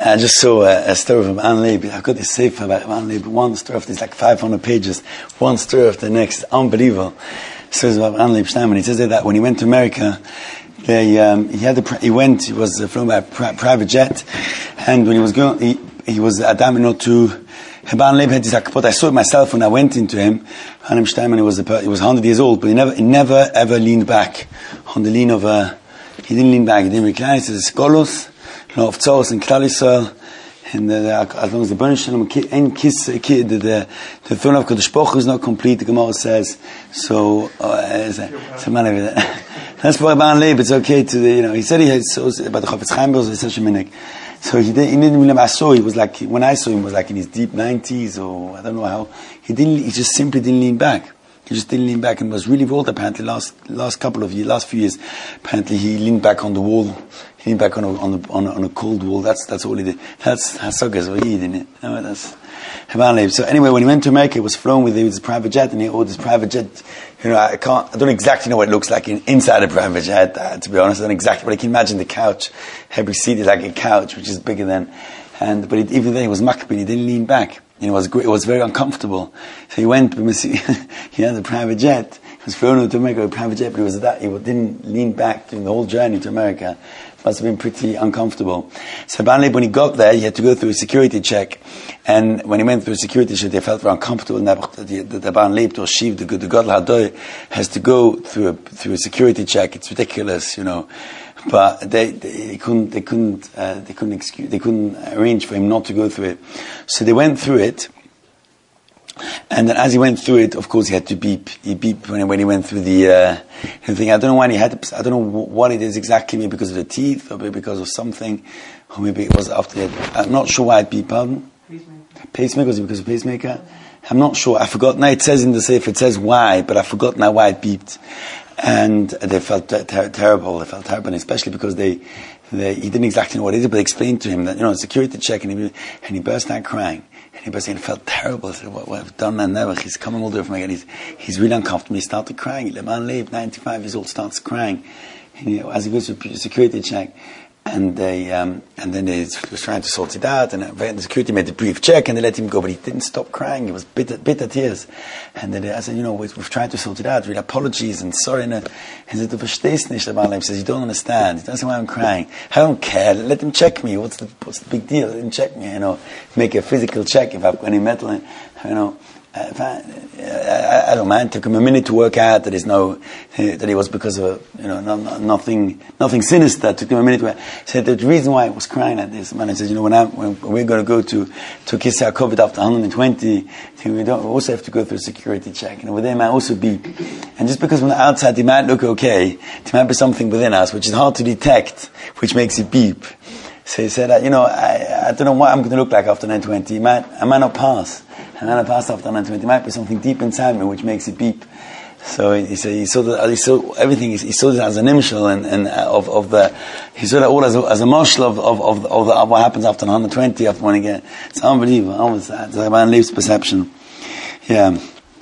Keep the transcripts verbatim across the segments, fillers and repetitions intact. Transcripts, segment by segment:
I just saw a, a story from Ann Leib. I've got this sefer about Ann Leib. One story after, it's like five hundred pages. One story after the next. Unbelievable. So it's about Ann Leib Steinman. He says that when he went to America, they, um, he had a, he went, he was flown by a pri- private jet, and when he was going, he, he was Adam not to, Ann Leib had this akapot. I saw it myself when I went into him. Ann Leib Steinman, he was a, he was one hundred years old, but he never, he never ever leaned back on the lean of a, he didn't lean back, he didn't recline. He says, Skolos, Law of Tzos and Klal Yisrael, and uh, as long as the Baruch Shalom and kiss the the the throne of Kodesh Baruch Hu is not complete, the Gemara says. So, uh, so man, that's for Ann Leib. It's okay to, you know. He said he had so about the Chafetz Chaim was such a minute. So he didn't. He didn't really. I saw he was like when I saw him he was like in his deep nineties or I don't know how. He didn't. He just simply didn't lean back. He just didn't lean back and was really old. Apparently, last last couple of years, last few years, apparently he leaned back on the wall. He leaned back on a on a, on a, on a cold wall. That's that's all he did. That's Hasagas what he did. No, that's Ann Leib. So anyway, when he went to America, he was flown with his private jet, and he ordered his private jet. You know, I can't. I don't exactly know what it looks like in, inside a private jet. Uh, to be honest, I don't exactly. But I can imagine the couch. Every seat is like a couch, which is bigger than. And but it, even then, he was makbid. He didn't lean back. It was great. It was very uncomfortable. So he went. He had a private jet. He was flown to America with a private jet, but he was that. He didn't lean back during the whole journey to America. It must have been pretty uncomfortable. So Ann Leib, when he got there, he had to go through a security check. And when he went through a security check, they felt very uncomfortable. And the, the, the Ann Leib to achieve the the Gadol Hadoy has to go through a through a security check. It's ridiculous, you know. But they, they couldn't they couldn't uh, they couldn't excuse they couldn't arrange for him not to go through it. So they went through it, and then as he went through it, of course he had to beep. He beeped when he, when he went through the uh, thing. I don't know why he had to, I don't know what it is exactly. Maybe because of the teeth, or maybe because of something, or maybe it was after. The, I'm not sure why it beeped. Pardon? Pacemaker. Pacemaker, was it because of pacemaker? I'm not sure. I forgot. Now it says in the safe, it says why, but I forgot now why it beeped. And they felt ter- ter- terrible. They felt terrible, and especially because they, they, he didn't exactly know what it is, but they explained to him that, you know, security check, and he, and he burst out crying. And he burst out and felt terrible. He said, what, what I've done, and never. He's coming all the way from again. He's, he's really uncomfortable. He started crying. Ann Leib, ninety-five years old, starts crying. And, you know, as he goes to a security check, and they, um, and then they was trying to sort it out, and the security made a brief check, and they let him go, but he didn't stop crying. He was bitter, bitter tears. And then they, I said, you know, we've, we've tried to sort it out, real apologies and sorry. And he said, du verstehst nicht, Ann Leib says, you don't understand. He doesn't know why I'm crying. I don't care. Let him check me. What's the, what's the big deal? Let him check me, you know, make a physical check if I've got any metal in, you know. Uh, I, I, I don't mind. It took him a minute to work out that there's no, that it was because of, you know, no, no, nothing, nothing sinister. It took him a minute to work. He said the reason why I was crying like this, man, he says, you know, when, I, when we're going to go to, to Kisei HaKovod after one hundred twenty, we don't, we also have to go through a security check. And over there might also be, and just because from the outside it might look okay, there might be something within us which is hard to detect, which makes it beep. So he said, uh, you know, I, I don't know what I'm going to look like after nine twenty. I might, I might not pass. I might not pass after nine twenty. It might be something deep inside me which makes it beep. So he, he said he saw that, he saw everything. He, he saw this as an imshal and, and uh, of of the. He saw that all as a, as a marshal of of of, of, the, of what happens after one hundred twenty. After one again, it's unbelievable. Almost it's like Ann Leib's perception. Yeah.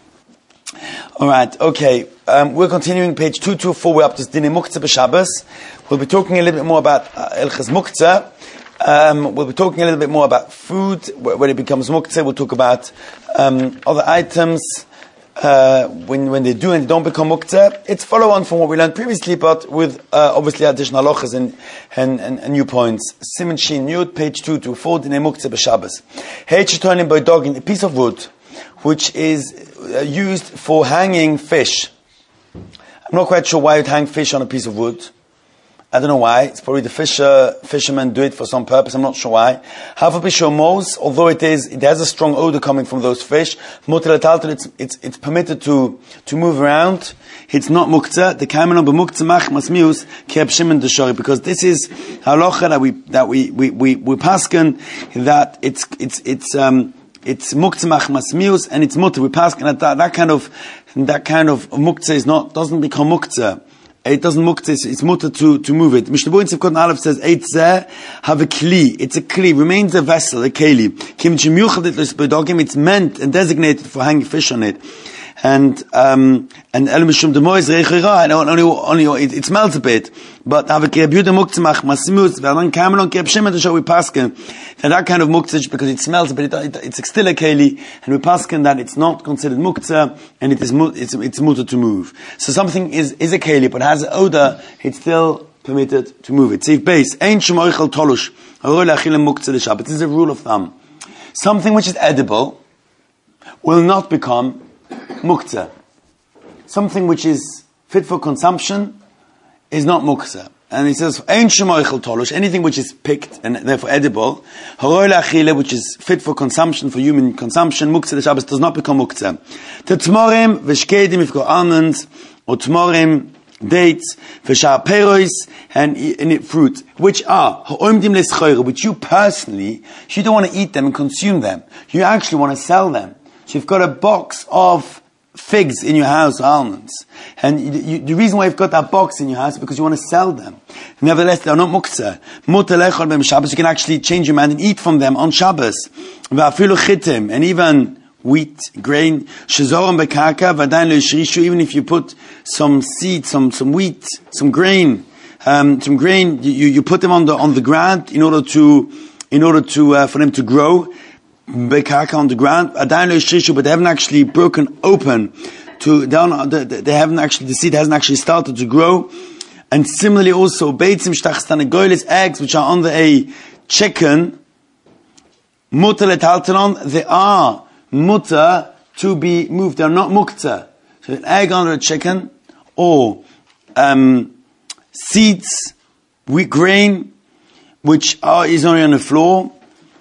All right. Okay. Um, we're continuing page two two four. We're up to Dinei Muktzah b'Shabbos. We'll be talking a little bit more about Elchas uh, Muktzah. Um, we'll be talking a little bit more about food when it becomes Muktzah. We'll talk about um, other items uh, when when they do and they don't become Muktzah. It's follow on from what we learned previously, but with uh, obviously additional halachas and, and, and, and new points. Siman Shin Yud, page two two four. Dinei Muktzah b'Shabbos. Hey, Chitonim by dog in a piece of wood which is uh, used for hanging fish. I'm not quite sure why you'd hang fish on a piece of wood. I don't know why. It's probably the fisher, fishermen do it for some purpose. I'm not sure why. Half of Bishomos, although it is, it has a strong odor coming from those fish. It's, it's, it's permitted to, to move around. It's not muktzah. The kaimenon b'muktzah mach masmius keb shimen deshori. Because this is halacha that we, that we, we, we, we pasken that it's, it's, it's, um, it's muktzah mach masmius and it's mutter. We pasken that, that kind of, that kind of muktzah is not, doesn't become muktzah. It doesn't muktzah, it's, it's mutter to, to move it. Mishnah Berurah in Sivkot Aleph says, Eitzeh have a kli. It's a kli, remains a vessel, a keli. Kim Chim Yuchadit L'Spedogim, it's meant and designated for hanging fish on it. and um, and El Mishum Demo is Reichira, and only only it, it smells a bit. But have a Kebuda Muktzah Mach Masimus, Velan Kamelon Kebshem to show we paskin and that kind of muktzah because it smells, but it, it, it's still a keli, and we paskin that it's not considered muktzah and it is it's it's mutter to move. So something is is a keli but has an odor, it's still permitted to move it. Safe base. Ein shemoichel tolush. This is a rule of thumb. Something which is edible will not become muktzah. Something which is fit for consumption is not muktzah. And he says, Ein shemoichel tolush, anything which is picked and therefore edible, which is fit for consumption, for human consumption, muktzah the Shabbos does not become muktzah. The tmorim, v'shkedim, if you got almonds, or tmorim, dates, v'shar perois, and, and fruit, which are, which you personally, you don't want to eat them and consume them. You actually want to sell them. So you've got a box of figs in your house, or almonds. And you, you, the reason why you've got that box in your house is because you want to sell them. Nevertheless, they are not muktzah. Mutar lechol b'Shabbos, you can actually change your mind and eat from them on Shabbos. V'afilu chitim, and even wheat, grain, shezorim bekarka, v'adayin lo yishrishu, even if you put some seed, some, some wheat, some grain, um, some grain, you, you put them on the, on the ground in order to, in order to, uh, for them to grow, bekarka on the ground, adayin lo yishrishu, but they haven't actually broken open to, they, they haven't actually, the seed hasn't actually started to grow. And similarly also, beitzim shtachstane goyles, eggs which are under a chicken, mutar letaltalon, they are mutar to be moved. They are not muktzah. So an egg under a chicken, or um, seeds, wheat grain, which are is only on the floor,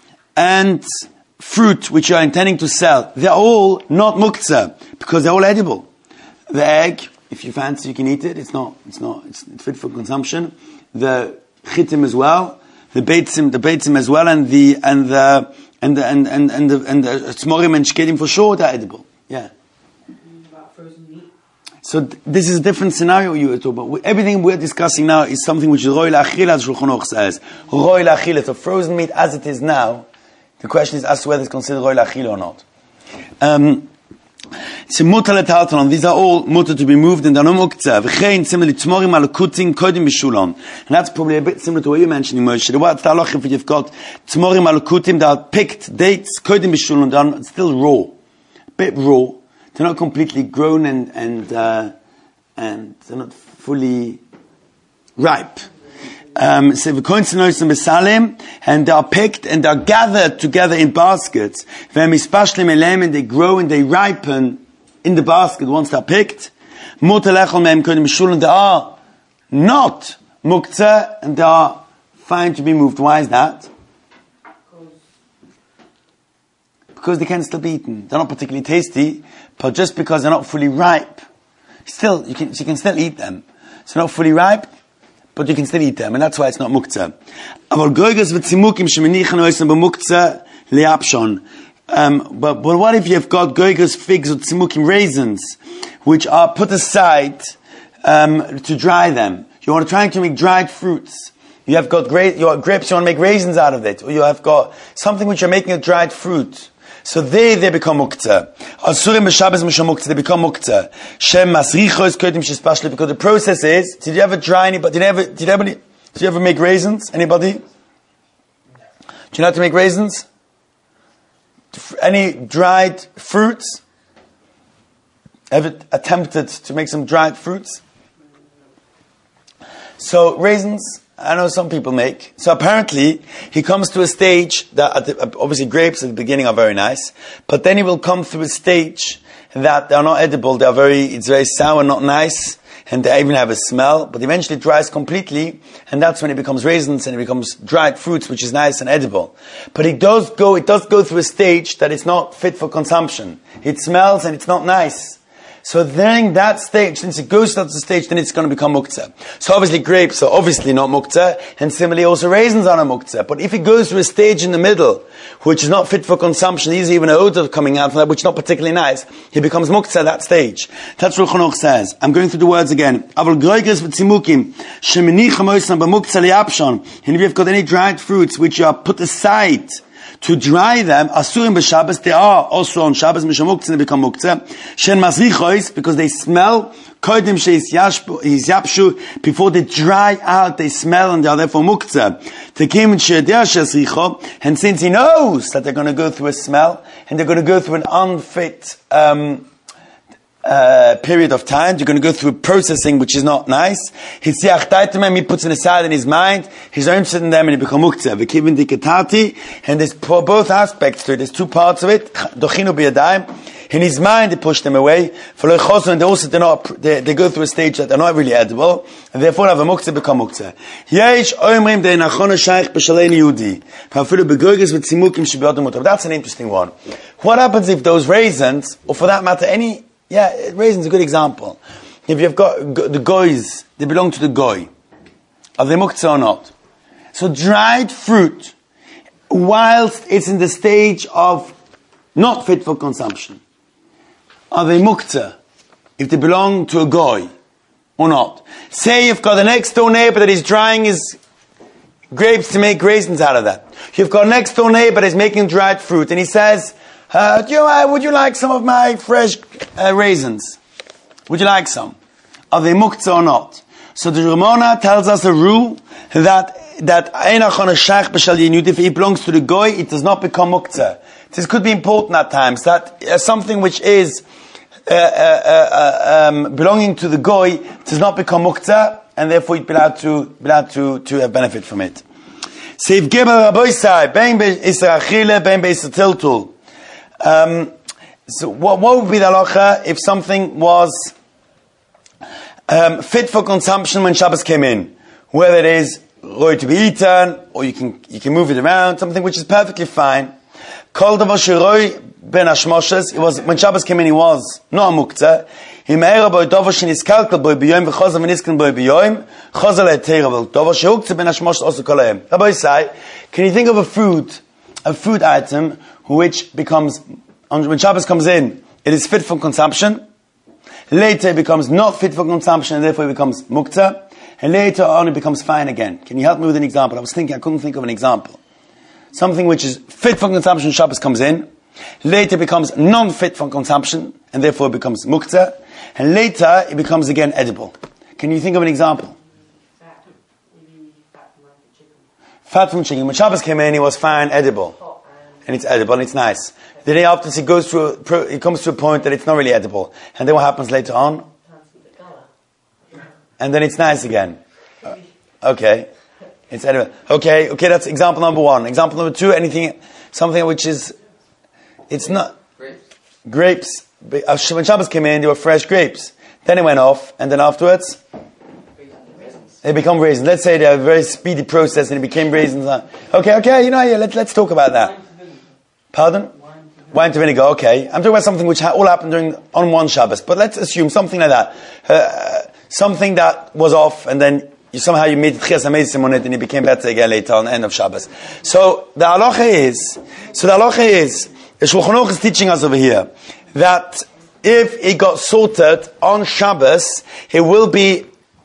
and fruit which you are intending to sell. They are all not muktzah because they're all edible. The egg, if you fancy, you can eat it. It's not. It's not. It's fit for consumption. The chitim as well, the beitzim, the beitzim as well, and the and the and the and and and the and the tzmorim and shkedim for sure they're edible. Yeah. About frozen meat. So th- this is a different scenario you were talking about. We, everything we're discussing now is something which is roi la'achila, as Shulchan Aruch says. Roi la'achila. So frozen meat as it is now. The question is as to whether it's considered roi la'achila or not. Um, So mutar letaltalon, these are all mutar to be moved and they're not muktzah. V'chein similarly tmorim alukutim kodim b'shulon, and that's probably a bit similar to what you're mentioning, Moshe. The word talach, if you've got tmorim alukutim, they are picked dates kodim b'shulon, they are still raw, a bit raw. They're not completely grown and and uh, and they're not fully ripe. Um, so and they are picked and they are gathered together in baskets. And they grow and they ripen in the basket once they are picked. They are not muktzah and they are fine to be moved. Why is that? Because they can still be eaten. They're not particularly tasty, but just because they're not fully ripe, still you can you can still eat them. So not fully ripe, but you can still eat them, and that's why it's not muktzah. Um, but, but what if you've got goygas, figs, or tzimukim, raisins, which are put aside um, to dry them? You want to try to make dried fruits. You have got gra- you have grapes, you want to make raisins out of it, or you have got something which you're making a dried fruit. So they, they become muktzah. Asurim b'Shabbos misham muktzah, they become muktzah. Shem masrichos kodim shespashli, because the process is, did you ever dry anybody, did you ever, did you ever, did you ever make raisins? Anybody? Do you know how to make raisins? Any dried fruits? Ever attempted to make some dried fruits? So raisins, I know some people make. So apparently, he comes to a stage that, at the, obviously grapes at the beginning are very nice, but then he will come through a stage that they are not edible, they are very, it's very sour, not nice, and they even have a smell, but eventually it dries completely, and that's when it becomes raisins and it becomes dried fruits, which is nice and edible. But it does go, it does go through a stage that it's not fit for consumption. It smells and it's not nice. So during that stage, since it goes to that stage, then it's going to become muktzah. So obviously grapes are obviously not muktzah, and similarly also raisins are not muktzah. But if it goes to a stage in the middle, which is not fit for consumption, there's even an odor coming out from that, which is not particularly nice, it becomes muktzah at that stage. That's what Shulchan Aruch says. I'm going through the words again. Aval groigres v'tzimukim, shemenicham oisam b'muktzah li'apshon. And if you've got any dried fruits which are put aside To dry them, asurim b'Shabbos, they are also on Shabbos, misham muktzah, they become muktzah. Shen mazrichois, because they smell, koidim sheis yapshu, before they dry out, they smell and they are therefore muktzah. Tekim she'edeh shesricho, and since he knows that they're going to go through a smell, and they're going to go through an unfit, um, Uh, period of time, you're going to go through processing which is not nice. He puts it aside in his mind, he's interested in them and he becomes muktzah. And there's both aspects to it, there's two parts of it. In his mind, they push them away. And they also they're not, they, they go through a stage that they're not really edible, and therefore have a muktzah become muktzah. That's an interesting one. What happens if those raisins, or for that matter any, yeah, raisins is a good example. If you've got the goys, they belong to the goy. Are they muktzah or not? So dried fruit, whilst it's in the stage of not fit for consumption, are they muktzah if they belong to a goy or not? Say you've got a next door neighbor that is drying his grapes to make raisins out of that. You've got a next door neighbor that is making dried fruit, and he says, Uh, do you, uh, would you like some of my fresh uh, raisins? Would you like some? Are they muktzah or not? So the Ramona tells us a rule that that if it belongs to the goy, it does not become muktzah. This could be important at times, that uh, something which is uh, uh, uh, um, belonging to the goy does not become muktzah, and therefore you'd be allowed to be allowed to to have benefit from it. Seif Gibel Raboisai, Ben Beisachile, Ben Beisatiltul. Um, so what, what would be the halacha if something was um, fit for consumption when Shabbos came in? Whether it is ready to be eaten, or you can you can move it around, something which is perfectly fine. Kol davar sheroi ben hashmoshes, it was when Shabbos came in, he was not a muktzah. Im eira boy davar sheniskalkel boy b'yoyim v'chozer v'niskan boy b'yoyim chozer le'etera b'l davar shehuktzah ben hashmoshes also kolayim. Rabbi say, can you think of a food, a food item which becomes, when Shabbos comes in, it is fit for consumption. Later it becomes not fit for consumption, and therefore it becomes muktzah. And later on it becomes fine again. Can you help me with an example? I was thinking, I couldn't think of an example. Something which is fit for consumption, Shabbos comes in. Later it becomes non-fit for consumption, and therefore it becomes muktzah. And later it becomes again edible. Can you think of an example? Fat. Maybe fat from like chicken. Fat from chicken. When Shabbos came in, it was fine, edible. And it's edible and it's nice. The day after, it goes through, it comes to a point that it's not really edible. And then what happens later on? And then it's nice again. Uh, okay. It's edible. Okay, okay, that's example number one. Example number two, anything, something which is, it's not, grapes. Grapes. When Shabbos came in, they were fresh grapes. Then it went off, and then afterwards, they become raisins. Let's say they're a very speedy process and it became raisins. Okay, okay, you know, yeah, let, let's talk about that. Pardon? Wine to vinegar, okay. I'm talking about something which ha- all happened during on one Shabbos, but let's assume something like that. Uh, something that was off, and then you somehow you made Tchias HaMeisim on it, and it became better again later on the end of Shabbos. So the halacha is, so the halacha is, the Shulchan Aruch is teaching us over here, that if it got sorted on Shabbos, it will be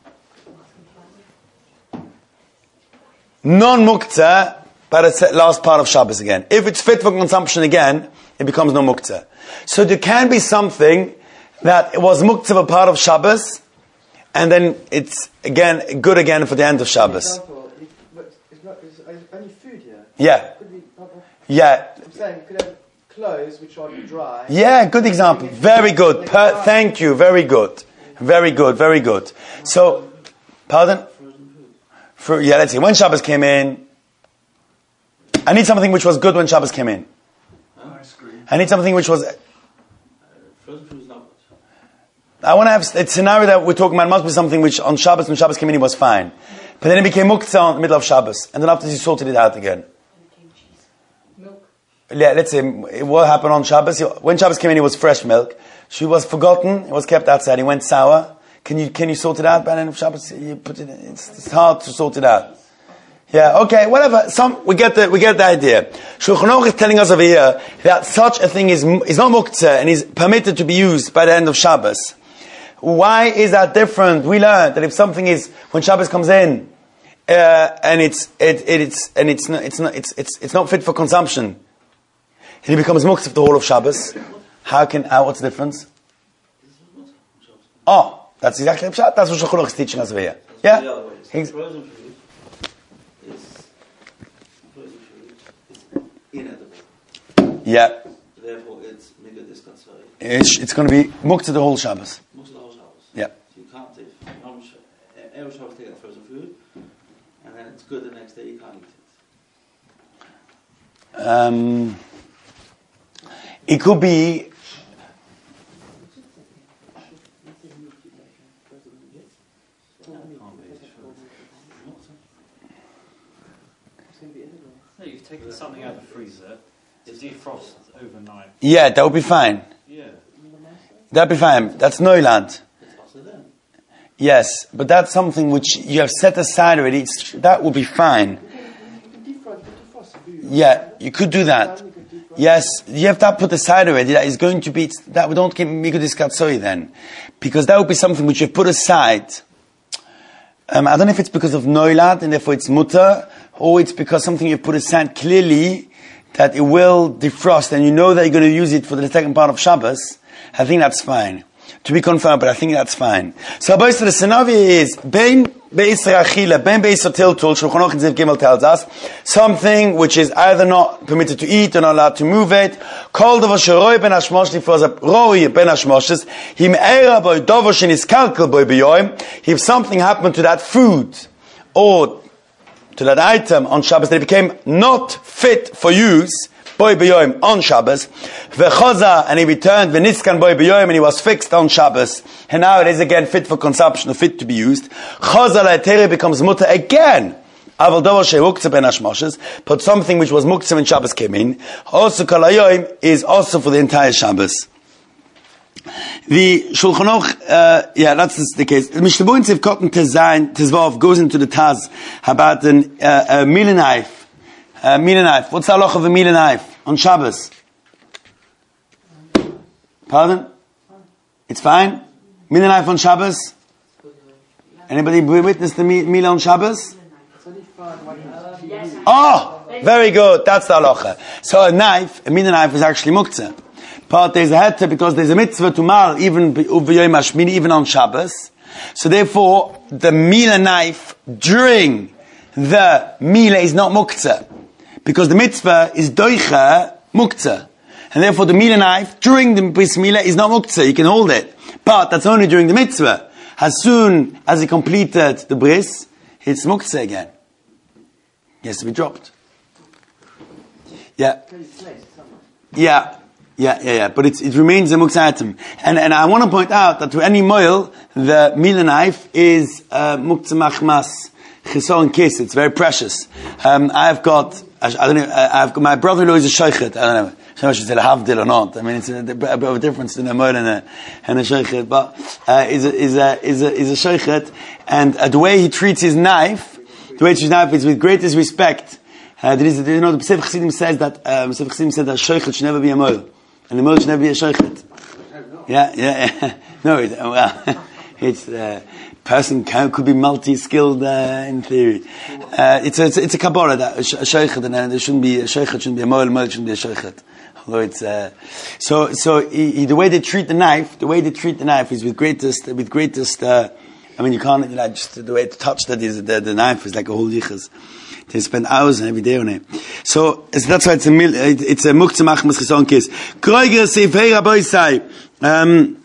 non-muktzah by the last part of Shabbos again. If it's fit for consumption again, it becomes no muktzah. So there can be something that it was muktzah for part of Shabbos, and then it's again good again for the end of Shabbos. For example, it's not, it's only food here. Yeah. Could be, Yeah. I'm saying you could have clothes which are dry. Yeah, good example. Very good. Per- thank you. Very good. Very good. Very good. So, pardon? For, yeah, let's see. When Shabbos came in, I need something which was good when Shabbos came in. I need something which was... I want to have a scenario that we're talking about. It must be something which on Shabbos, when Shabbos came in, it was fine. But then it became muktzah in the middle of Shabbos. And then after you sorted it out again. Milk. Yeah, let's say, what happened on Shabbos? When Shabbos came in, it was fresh milk. She was forgotten. It was kept outside. It went sour. Can you can you sort it out by the end of Shabbos? You put it in, it's, it's hard to sort it out. Yeah, okay, whatever. Some we get the we get the idea. Shulchan Aruch is telling us over here that such a thing is is not muktzah and is permitted to be used by the end of Shabbos. Why is that different? We learned that if something is when Shabbos comes in, uh, and it's it, it it's and it's not it's not it's it's it's not fit for consumption, and he becomes muktzah the whole of Shabbos. How can uh, what's the difference? Oh, that's exactly the pshat. That's what Shulchan Aruch is teaching us over here. Yeah. He's, frozen food is frozen food is inedible. yeah. Therefore, it's mega disconcerting. It's, it's going to be muktzah the whole Shabbos. Most of the whole Shabbos. Yeah. So you can't take every Shabbos take out frozen food, and then it's good the next day. You can't eat it. Um, it could be. No, you've taken something out of the freezer, it's defrost overnight. Yeah, that would be fine. Yeah. That'd be fine. That's Neuland. It's also then. Yes, but that's something which you have set aside already. It's, that would be fine. Yeah, you could do that. Yes, you have that put aside already. That is going to be that we don't get mikudis katsoi then, because that would be something which you've put aside. Um, I don't know if it's because of Neulad and therefore it's mutter, or it's because something you've put aside clearly that it will defrost and you know that you're going to use it for the second part of Shabbos. I think that's fine. To be confirmed, but I think that's fine. So, boys, the scenario is Bein Beisra Achila, Bein Beisra Tiltul, Shulchan Aruch Ziv Gimel tells us something which is either not permitted to eat or not allowed to move it. Kol Dover Sheroi Ben Hashmosh for a Roi Ben Hashmoshes Him Eira Boy Dover Shenis Kalkel Boy Beyoim. If something happened to that food or to that item on Shabbos that it became not fit for use, boy beyoim on Shabbos, vechoza, and he returned v'niskan boy beyoim, and he was fixed on Shabbos, and now it is again fit for consumption, or fit to be used. Choza la'eteri becomes mutter again. Aval dover she'uktzeh ben hashmoshes, but something which was muktzeh when Shabbos came in, also kol hayoim is also for the entire Shabbos. The Shulchan Aruch, uh, yeah, that's the case. The Mishnah Berurah in Cotton Tezayin Tezvav goes into the Taz about an, uh, a meal knife. Uh, meal knife. What's the halacha of a meal knife on Shabbos? Pardon? It's fine? Meal knife on Shabbos? Anybody witness the meal on Shabbos? Oh, very good. That's the halacha. So a knife, a meal knife is actually muktzah. But there's a heter because there's a mitzvah to mal even even on Shabbos. So therefore, the meal knife during the meal is not muktzah. Because the mitzvah is doicha muktzah. And therefore the meal knife during the bris milah is not muktzah. You can hold it. But that's only during the mitzvah. As soon as he completed the bris, it's muktzah again. He has to be dropped. Yeah. Yeah. Yeah, yeah, yeah. But it's, it remains a muktzah item. And, and I want to point out that to any moil, the meal knife is uh, muktzah machmas. Chisol kiss. It's very precious. Um, I've got, I don't know, I've got, my brother-in-law is a sheikhet. I don't know. I should say a havdil or not. I mean, it's a, a bit of a difference between a moil and a, and a sheikhet. But, uh, is a, is a, is a, is a sheikhet. And uh, the way he treats his knife, the way he treats his knife is with greatest respect. Uh, there is, you know, the Pesach Chassidim says that, uh, Pesach Chassidim said that sheikhet should never be a moil. And the moil should never be a sheikhet. Yeah, yeah, yeah. No, it, well, it's, uh, person can, could be multi-skilled uh, in theory. Uh, it's a it's a, it's a kabbalah that a sheikhet and uh, there shouldn't be a sheikhet shouldn't be a moel moel shouldn't be a sheikhet. Although it's uh, so so he, he, the way they treat the knife, the way they treat the knife is with greatest with greatest. Uh, I mean, you can't you know, just the way to touch that is the, the knife is like a whole yichus. They spend hours every day on it. So, so that's why it's a mil, it's a muktzah machmas chesson kiss. Kroiger seifei rabboi sai. Um.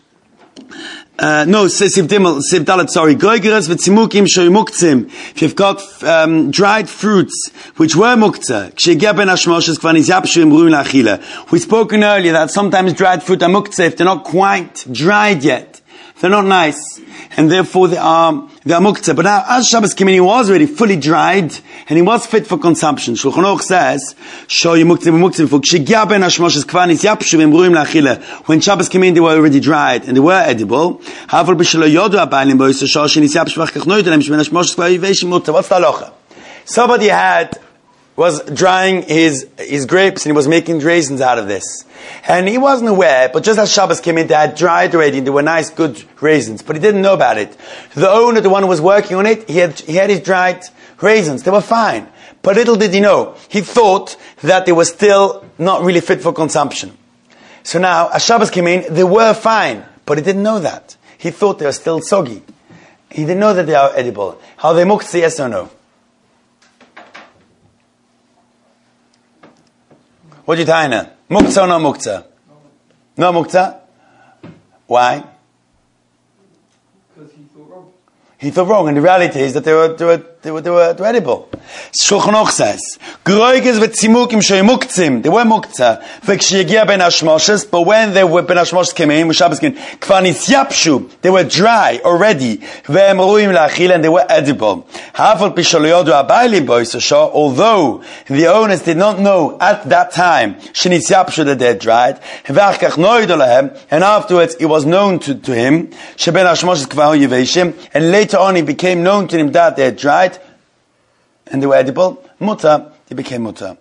Uh, no, Siv Dimmel, Siv Dalet, sorry. Goigeres v'tzimukim shoy muktzim. If you've got um, dried fruits which were muktzah, k'shegeh ben hashmoshes k'van izyapshu im ruin la'achila. We've spoken earlier that sometimes dried fruit are muktzah if they're not quite dried yet. They're not nice. And therefore they are, they are muktzah. But now, as Shabbos came in, he was already fully dried, and he was fit for consumption. Shulchan Aruch says, shoy muktzim muktzim for k'shegeh ben hashmoshes k'van izyapshu im ruin la'achila. When Shabbos came in, they were already dried, and they were edible. What's the halacha? Somebody had was drying his, his grapes and he was making raisins out of this. And he wasn't aware, but just as Shabbos came in, they had dried already and they were nice, good raisins. But he didn't know about it. The owner, the one who was working on it, he had, he had his dried raisins. They were fine. But little did he know, he thought that they were still not really fit for consumption. So now, as Shabbos came in, they were fine. But he didn't know that. He thought they were still soggy. He didn't know that they are edible. Are they muktzah, yes or no? What do you tell now? Muktzah or no muktzah? No muktzah? Why? Because he thought wrong. He thought wrong, and the reality is that they were, they were, they were, they were, they were edible. Shulchan Aruch says, Groiges v'tzimukim shoy muktzim, they were muktzah, v'kshiyagia ben hashmoshes, but when they were ben hashmoshes came in, when Shabbos came in, kvar nisyapshu, they were dry already, v'em ruim la'achil, and they were edible. Hafal pishaloyodu abayli boisosho, although the owners did not know at that time, shenisyapshu, that they had dried, v'achkach noidu lahem, and afterwards it was known to, to him, sheben hashmoshes kvar yiveshim, and later on it became known to him that they had dried, and they were edible, mutter, they became mutter.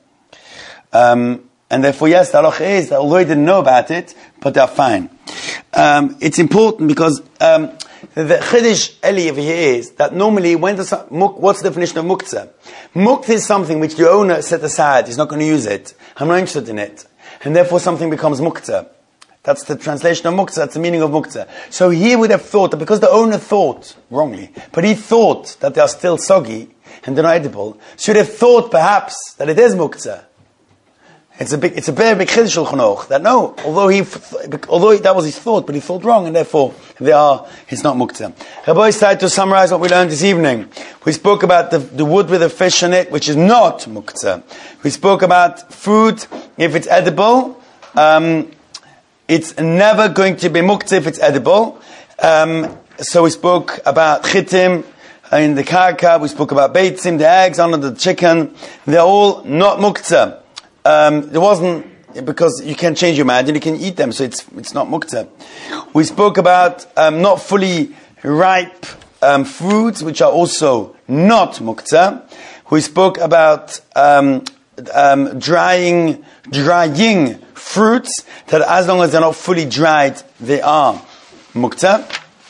Um, and therefore, yes, the halacha is that although he didn't know about it, but they're fine. Um, it's important because um, the chiddush Eli over here is that normally, when the what's the definition of muktzah? Muktzah is something which the owner set aside. He's not going to use it. I'm not interested in it, and therefore something becomes muktzah. That's the translation of muktzah. That's the meaning of muktzah. So he would have thought that because the owner thought wrongly, but he thought that they are still soggy and they're not edible, should have thought perhaps that it is muktzah. It's a big, it's a very big chiddush Shulchan Aruch that no, although he, although that was his thought, but he thought wrong, and therefore they are. It's not muktzah. Rabbi decided to summarize what we learned this evening. We spoke about the, the wood with the fish in it, which is not muktzah. We spoke about food if it's edible. Um, It's never going to be muktzah if it's edible. Um, so we spoke about chitim in the karka. We spoke about beitzim, the eggs under the chicken. They're all not muktzah. Um, there wasn't, because you can change your mind and you can eat them, so it's it's not muktzah. We spoke about um, not fully ripe um, fruits, which are also not muktzah. We spoke about um, um, drying, drying fruits, that as long as they're not fully dried, they are muktzah.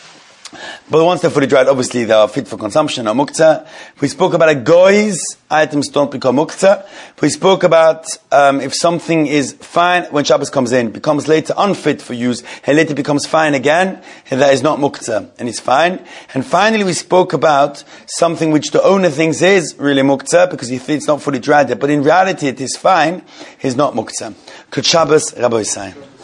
But once they're fully dried, obviously they are fit for consumption, or muktzah. We spoke about a goy's items don't become muktzah. We spoke about um, if something is fine when Shabbos comes in, becomes later unfit for use, and later becomes fine again, and that is not muktzah, and it's fine. And finally we spoke about something which the owner thinks is really muktzah, because he thinks it's not fully dried yet, but in reality it is fine, is not muktzah. Good Shabbos, Rabbi Yisai.